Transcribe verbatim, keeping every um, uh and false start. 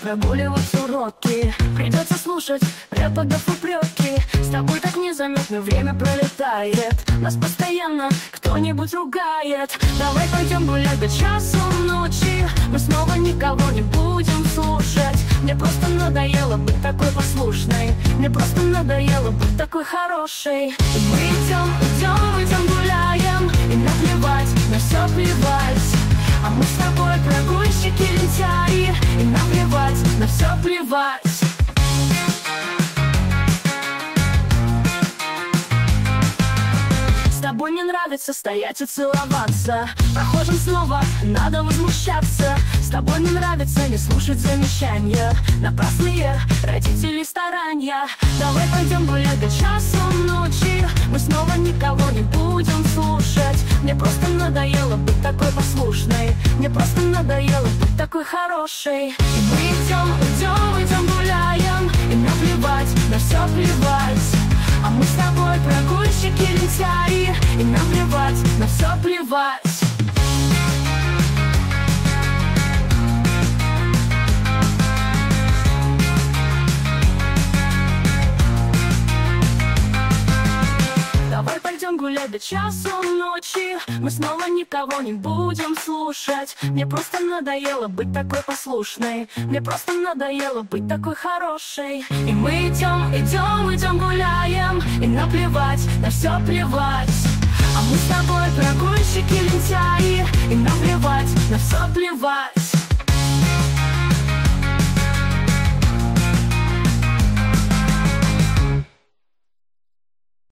прогуливать уроки. Придется слушать преподов упреки. С тобой так незаметно время пролетает. Нас постоянно кто-нибудь ругает. Давай пойдем гулять до часу ночи. Мы снова никого не будем слушать. Мне просто надоело быть такой послушной. Мне просто надоело быть такой хорошей. И мы идем, идем, идем гуляем. И наплевать, на все плевать. А мы с тобой прогульщики лентяи. И наплевать, на все плевать. С тобой не нравится стоять и целоваться. Прохожим снова надо возмущаться. С тобой не нравится не слушать замечания. Напрасные родители старания. Давай пойдем гулять до часу ночи. Мы снова никого не будем слушать. Мне просто надоело быть такой послушной. Мне просто надоело быть такой хорошей. И мы идем, идем, идем гуляем. И наплевать, на все плевать. А мы с тобой прогульщики лентяи. И наплевать, на все плевать. Давай пойдем гулять до часу ночи. Мы снова никого не будем слушать. Мне просто надоело быть такой послушной. Мне просто надоело быть такой хорошей. И мы идем, идем, идем гуляем. И наплевать, на все плевать. А мы с тобой прогульщики лентяи. И наплевать, на все плевать.